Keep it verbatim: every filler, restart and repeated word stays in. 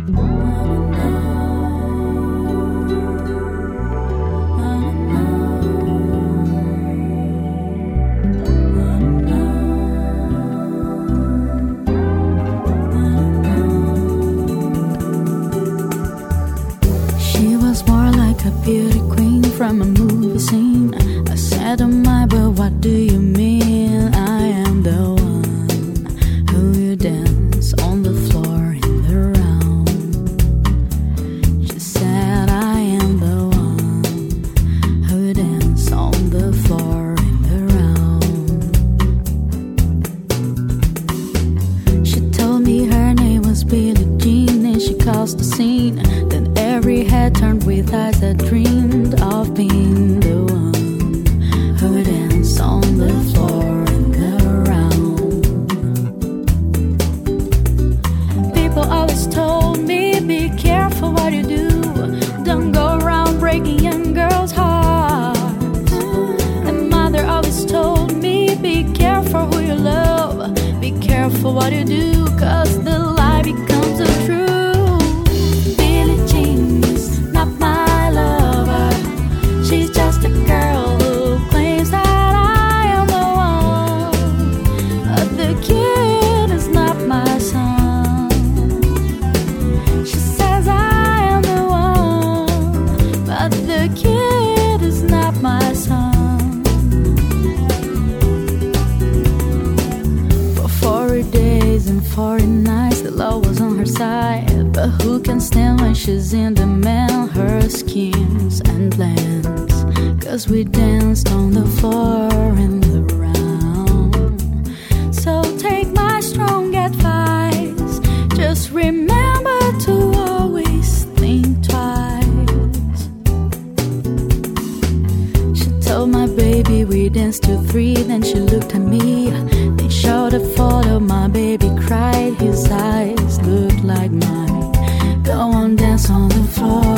Beauty queen from a movie scene. I said, oh my, but what do you mean? I am the one who you dance on the floor in the round. She said, I am the one who you dance on the floor in the round. She told me her name was Billie Jean, and she caused the scene. Then every head turned with eyes that dreamed of being the one who would dance on the floor in the round. People always told me, be careful what you do. Don't go around breaking young girls' hearts. And mother always told me, be careful who you love. Be careful what you do, cause the lie becomes the truth. She's just a girl who claims that I am the one, but the kid is not my son. She says I am the one, but the kid is not my son. For forty days and forty nights the law was on her side, but who can stand when she's in demand? Her schemes and plans, cause we danced on the floor in the round. So take my strong advice, just remember to always think twice. She told my baby we danced till three, then she looked at me. They showed a photo, my baby cried, his eyes looked like mine. Go on, dance on the floor